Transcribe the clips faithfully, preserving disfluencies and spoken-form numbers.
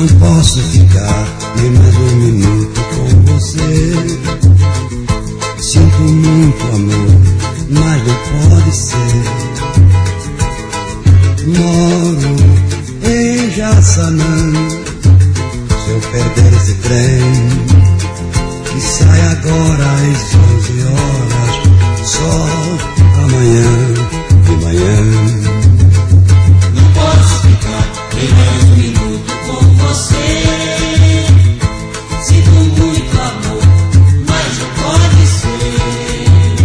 Não posso ficar nem mais um minuto com você. Sinto muito amor, mas não pode ser. Moro em Jaçanã. Se eu perder esse trem que sai agora às onze horas, só amanhã de manhã. Não posso ficar nem mais um minuto com você. Sinto muito amor, mas não pode ser.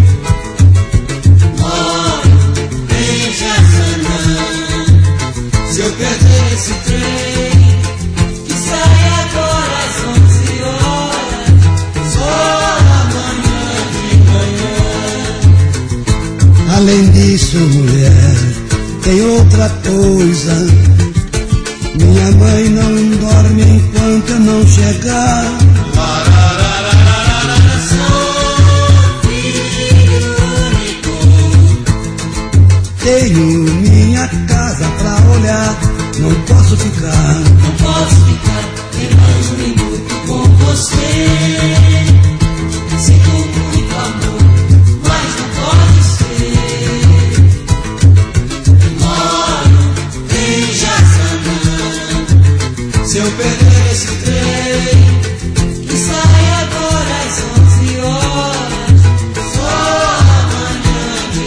Moro em Jaçanã. Se eu perder esse trem que sai agora às onze horas, só amanhã de manhã. Além disso, mulher, tem outra coisa. Minha mãe não dorme enquanto eu não chegar. Sou filho único. Tenho minha casa pra olhar. Não posso ficar. Não posso ficar nem mais um minuto com você. Sinto muito amor, mas não pode ser. Moro em Jaçanã. Se eu perder esse trem que sai agora às onze horas, só amanhã de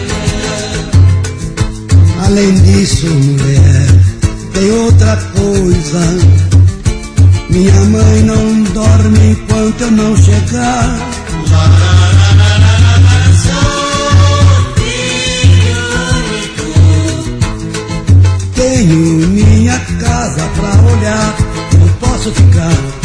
manhã. Além disso, mulher, tem outra coisa. Minha mãe não dorme enquanto eu não chegar. Sou filho único. Tenho minha casa pra olhar. Não posso ficar.